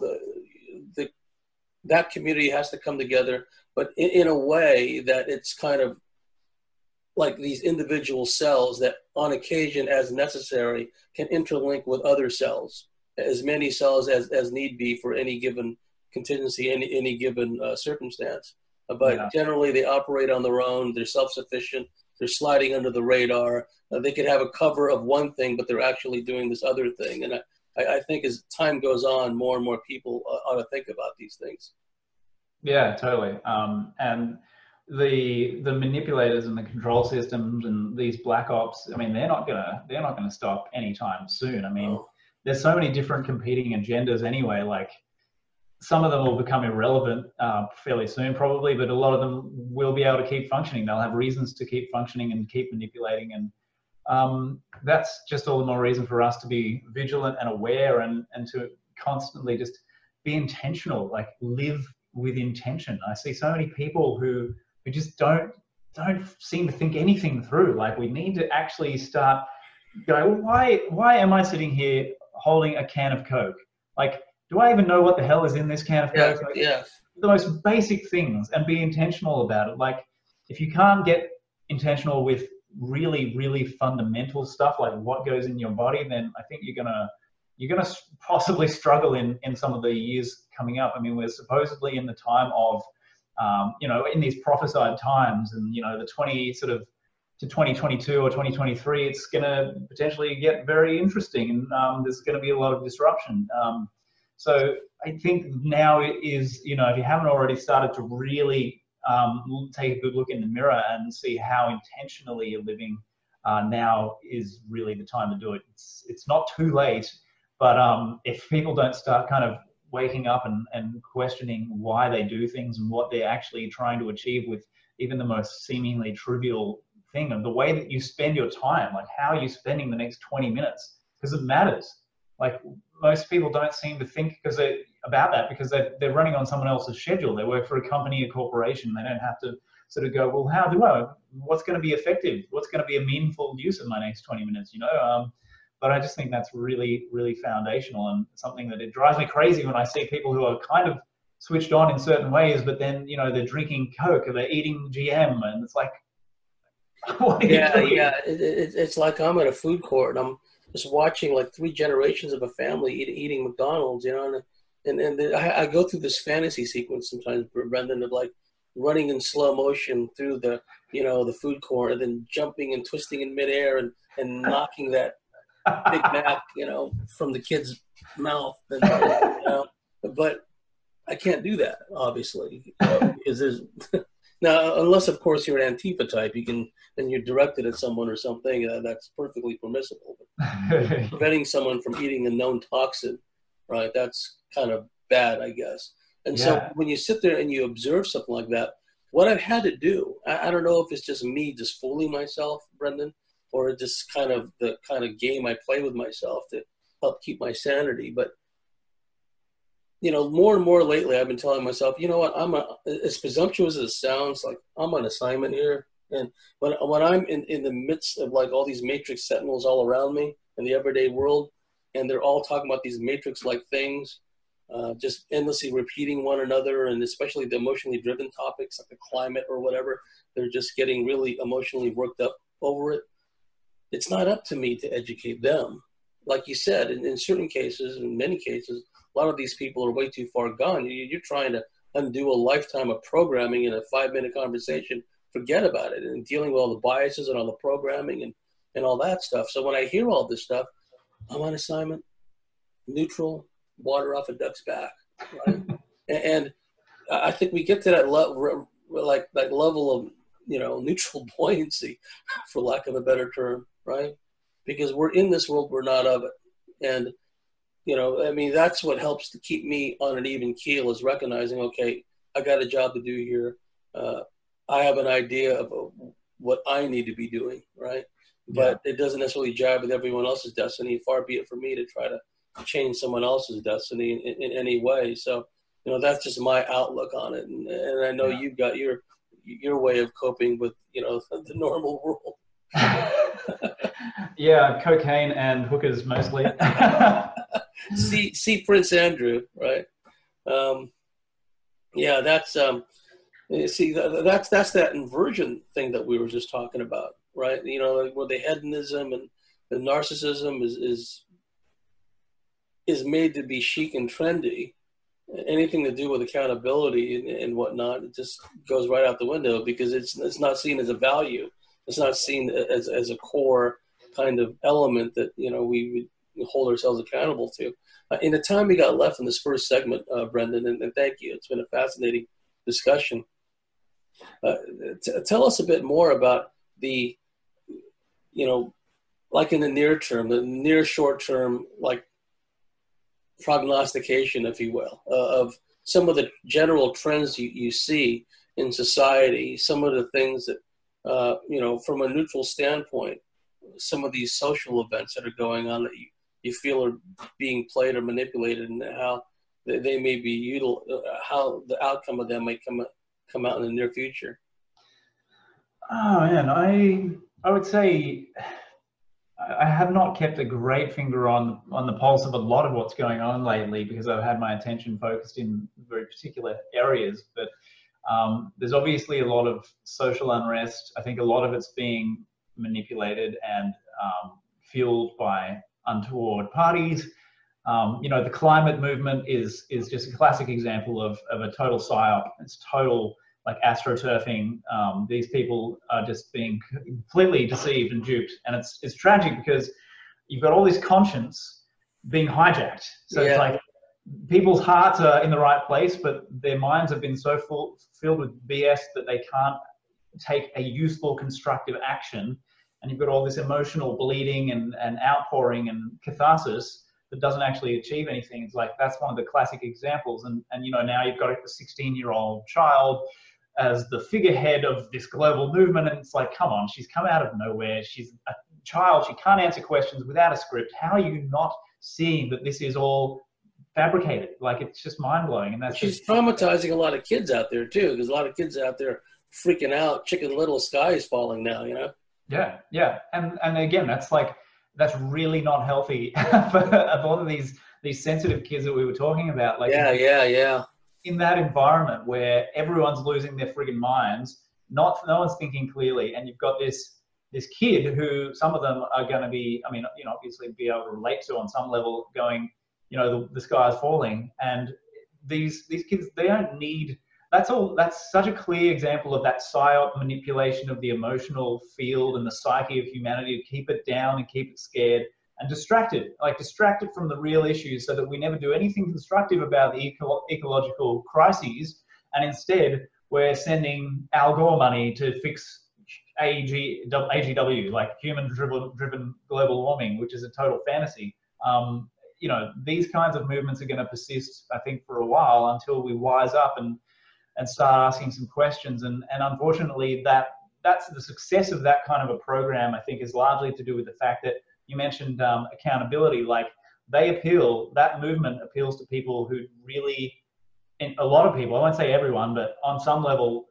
Speaker 1: that community has to come together, but in a way that it's kind of like these individual cells that on occasion, as necessary, can interlink with other cells, as many cells as need be for any given contingency, any given circumstance. But generally they operate on their own, they're self-sufficient, they're sliding under the radar. They could have a cover of one thing, but they're actually doing this other thing. And I think as time goes on, more and more people ought to think about these things.
Speaker 2: Yeah, totally. And the manipulators and the control systems and these black ops, I mean, they're not gonna stop anytime soon. I mean, there's so many different competing agendas anyway. Like some of them will become irrelevant fairly soon, probably, but a lot of them will be able to keep functioning. They'll have reasons to keep functioning and keep manipulating, and that's just all the more reason for us to be vigilant and aware, and to constantly just be intentional, like live with intention. I see so many people who just don't seem to think anything through. Like we need to actually start going, why am I sitting here holding a can of Coke? Like, do I even know what the hell is in this can of Coke? The most basic things, and be intentional about it. Like if you can't get intentional with really, really fundamental stuff like what goes in your body, then I think you're gonna possibly struggle in some of the years coming up. I mean, we're supposedly in the time of, in these prophesied times, and the 2022 or 2023, it's going to potentially get very interesting, and there's going to be a lot of disruption. So I think now is, if you haven't already started to really take a good look in the mirror and see how intentionally you're living, now is really the time to do it. It's not too late, but if people don't start kind of waking up and questioning why they do things and what they're actually trying to achieve with even the most seemingly trivial thing, and the way that you spend your time, like how are you spending the next 20 minutes? Because it matters. Like most people don't seem to think, because about that because they're running on someone else's schedule. They work for a company, a corporation. They don't have to sort of go, well, what's going to be effective? What's going to be a meaningful use of my next 20 minutes, But I just think that's really, really foundational and something that it drives me crazy when I see people who are kind of switched on in certain ways, but then, they're drinking Coke or they're eating GM and it's like, what are you doing?
Speaker 1: Yeah. It's like I'm at a food court and I'm just watching like 3 generations of a family eating McDonald's, and I go through this fantasy sequence sometimes, Brendan, of like running in slow motion through the, the food court and then jumping and twisting in midair and knocking that Big Mac, from the kid's mouth. And, but I can't do that, obviously, because there's now, unless of course you're an Antifa type, and you're directed at someone or something, that's perfectly permissible. But preventing someone from eating a known toxin, right? That's kind of bad, I guess. And so when you sit there and you observe something like that, what I've had to do, I don't know if it's just me just fooling myself, Brendan, or just kind of the kind of game I play with myself to help keep my sanity. But, more and more lately, I've been telling myself, you know what, as presumptuous as it sounds, like I'm on assignment here. And when I'm in the midst of like all these matrix sentinels all around me in the everyday world, and they're all talking about these matrix-like things, just endlessly repeating one another, and especially the emotionally driven topics like the climate or whatever, they're just getting really emotionally worked up over it. It's not up to me to educate them. Like you said, in certain cases, in many cases, a lot of these people are way too far gone. You're trying to undo a lifetime of programming in a 5-minute conversation. Forget about it. And dealing with all the biases and all the programming and all that stuff. So when I hear all this stuff, I'm on assignment, neutral, water off a duck's back, right? And I think we get to that level of, neutral buoyancy, for lack of a better term, right? Because we're in this world, we're not of it. And, that's what helps to keep me on an even keel, is recognizing, okay, I got a job to do here. I have an idea of what I need to be doing, right? But it doesn't necessarily jive with everyone else's destiny. Far be it for me to try to change someone else's destiny in any way. So, that's just my outlook on it. And I know you've got your way of coping with, the normal world.
Speaker 2: Yeah, cocaine and hookers mostly.
Speaker 1: see Prince Andrew, right? That's that's that inversion thing that we were just talking about, right? Where the hedonism and the narcissism is made to be chic and trendy. Anything to do with accountability and whatnot, it just goes right out the window because it's not seen as a value. It's not seen as a core kind of element that we hold ourselves accountable to. In the time we got left in this first segment, Brendan, and thank you. It's been a fascinating discussion. Tell us a bit more about the, like in the near term, the near short term, like prognostication, if you will, of some of the general trends you see in society, some of the things that, from a neutral standpoint, some of these social events that are going on that you feel are being played or manipulated, and how they may be how the outcome of them might come out in the near future.
Speaker 2: Oh man, I would say I have not kept a great finger on the pulse of a lot of what's going on lately because I've had my attention focused in very particular areas. But there's obviously a lot of social unrest. I think a lot of it's being manipulated and fueled by untoward parties. The climate movement is just a classic example of a total psyop. It's total like astroturfing. These people are just being completely deceived and duped, and it's tragic because you've got all this conscience being hijacked. So it's like people's hearts are in the right place, but their minds have been so filled with BS that they can't take a useful, constructive action. And you've got all this emotional bleeding and outpouring and catharsis that doesn't actually achieve anything. It's like, that's one of the classic examples. And now you've got a 16-year-old child as the figurehead of this global movement. And it's like, come on, she's come out of nowhere. She's a child. She can't answer questions without a script. How are you not seeing that this is all fabricated. Like, it's just mind blowing. And that's
Speaker 1: She's traumatizing a lot of kids out there too, because a lot of kids out there freaking out. Chicken Little, sky is falling now, you know?
Speaker 2: Yeah. And again, that's really not healthy for a lot of these sensitive kids that we were talking about. Like,
Speaker 1: yeah.
Speaker 2: In that environment where everyone's losing their friggin' minds, no one's thinking clearly, and you've got this kid who some of them are going to be, I mean, you know, obviously be able to relate to on some level, going, you know, the sky is falling, and these kids, they don't need. That's such a clear example of that psyop manipulation of the emotional field and the psyche of humanity to keep it down and keep it scared and distracted from the real issues, so that we never do anything constructive about the ecological crises, and instead we're sending Al Gore money to fix AGW, like human-driven global warming, which is a total fantasy. You know, these kinds of movements are going to persist, I think, for a while, until we wise up and start asking some questions. And unfortunately, that's the success of that kind of a program, I think, is largely to do with the fact that you mentioned accountability. Like, that movement appeals to people who really, a lot of people, I won't say everyone, but on some level,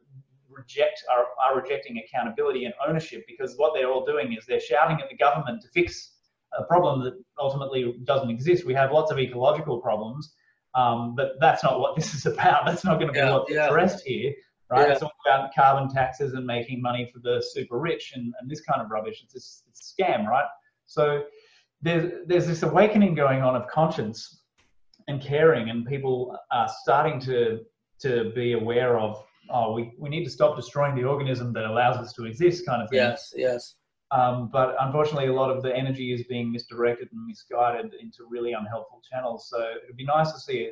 Speaker 2: are rejecting accountability and ownership, because what they're all doing is they're shouting at the government to fix a problem that ultimately doesn't exist. We have lots of ecological problems, but that's not what this is about. That's not going to be what's addressed here, right? It's all about carbon taxes and making money for the super rich and this kind of rubbish. It's a scam, right? So there's this awakening going on of conscience and caring, and people are starting to be aware of, we need to stop destroying the organism that allows us to exist, kind of thing.
Speaker 1: Yes.
Speaker 2: But unfortunately, a lot of the energy is being misdirected and misguided into really unhelpful channels. So it'd be nice to see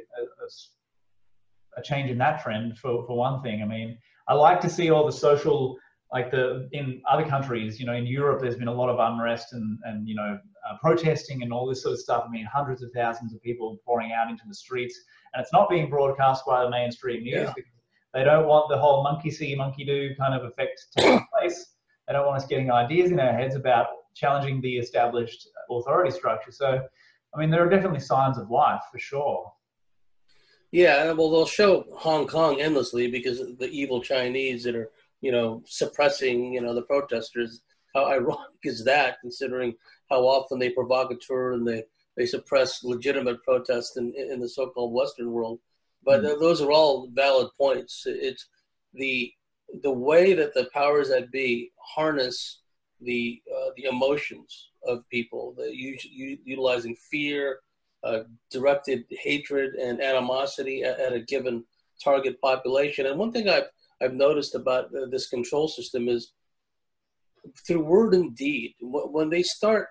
Speaker 2: a change in that trend for one thing. I mean, I like to see all the social, like in other countries, you know, in Europe, there's been a lot of unrest and you know, protesting and all this sort of stuff. I mean, hundreds of thousands of people pouring out into the streets, and it's not being broadcast by the mainstream news because they don't want the whole monkey see, monkey do kind of effect taking place. They don't want us getting ideas in our heads about challenging the established authority structure. So, I mean, there are definitely signs of life for sure.
Speaker 1: Yeah, well, they'll show Hong Kong endlessly because of the evil Chinese that are, you know, suppressing, you know, the protesters. How ironic is that, considering how often they provocateur and they suppress legitimate protests in the so-called Western world. But those are all valid points. It's the way that the powers that be harness the emotions of people, utilizing fear, directed hatred and animosity at a given target population. And one thing I've noticed about this control system is through word and deed. When they start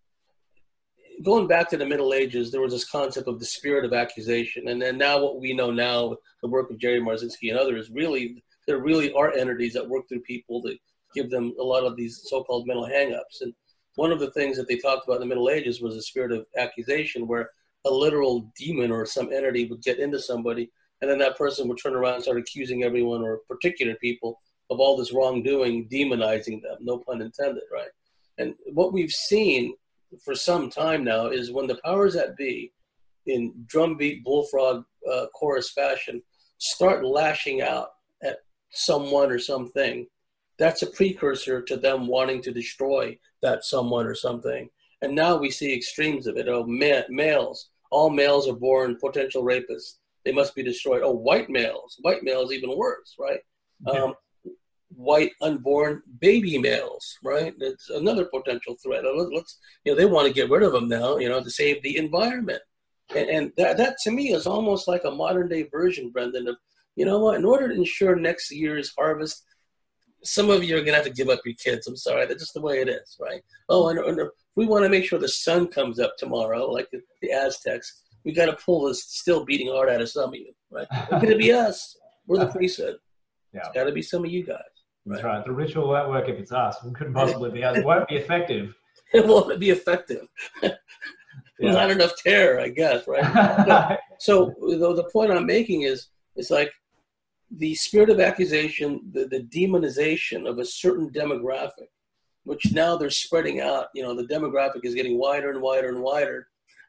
Speaker 1: going back to the Middle Ages, there was this concept of the spirit of accusation. And then now what we know now with the work of Jerry Marzinsky and others, there really are entities that work through people that give them a lot of these so-called mental hang-ups. And one of the things that they talked about in the Middle Ages was the spirit of accusation, where a literal demon or some entity would get into somebody, and then that person would turn around and start accusing everyone or particular people of all this wrongdoing, demonizing them, no pun intended, right? And what we've seen for some time now is when the powers that be, in drumbeat, bullfrog, chorus fashion, start lashing out at someone or something, that's a precursor to them wanting to destroy that someone or something. And now we see extremes of it. Oh, males. All males are born potential rapists. They must be destroyed. Oh, white males. White males even worse, right? Yeah. White unborn baby males, right? That's another potential threat. They want to get rid of them now, to save the environment. And that to me is almost like a modern day version, Brendan, of, you know what, in order to ensure next year's harvest, some of you are going to have to give up your kids. I'm sorry. That's just the way it is, right? Oh, and we want to make sure the sun comes up tomorrow, like the Aztecs. We got to pull this still beating heart out of some of you, right? It's going to be us. We're the priesthood. Yeah. It's got to be some of you guys. Right?
Speaker 2: That's right. The ritual won't work if it's us. We couldn't possibly be us. It won't be effective.
Speaker 1: It won't be effective. Yeah. Not enough terror, I guess, right? So the point I'm making is, it's like the spirit of accusation, the demonization of a certain demographic, which now they're spreading out. The demographic is getting wider and wider and wider.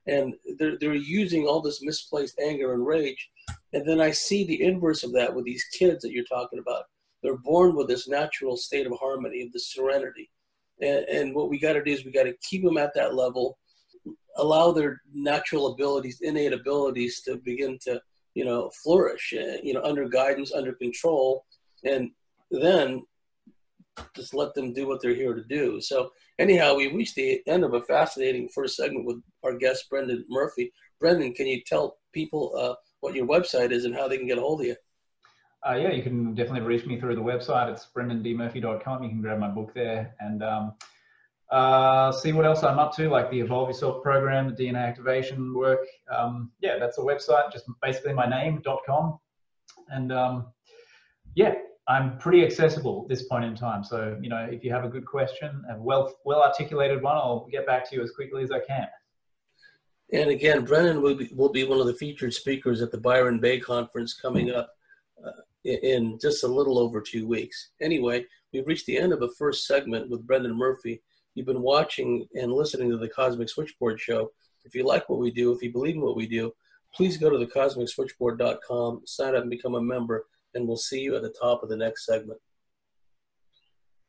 Speaker 1: and they're using all this misplaced anger and rage. And then I see the inverse of that with these kids that you're talking about. They're born with this natural state of harmony, of this serenity. And what we got to do is we got to keep them at that level, allow their natural abilities, innate abilities to begin to, flourish, under guidance, under control, and then just let them do what they're here to do. So anyhow, we reached the end of a fascinating first segment with our guest, Brendan Murphy. Brendan, can you tell people what your website is and how they can get a hold of you?
Speaker 2: Yeah, you can definitely reach me through the website. It's brendandmurphy.com. You can grab my book there and see what else I'm up to, like the Evolve Yourself program, the DNA activation work. Yeah, that's the website, just basically my name.com. And yeah, I'm pretty accessible at this point in time. So, if you have a good question, a well articulated one, I'll get back to you as quickly as I can.
Speaker 1: And again, Brendan will be one of the featured speakers at the Byron Bay Conference coming up in just a little over 2 weeks. Anyway, we've reached the end of a first segment with Brendan Murphy. You've been watching and listening to the Cosmic Switchboard Show. If you like what we do, if you believe in what we do, please go to thecosmicswitchboard.com, sign up and become a member, and we'll see you at the top of the next segment.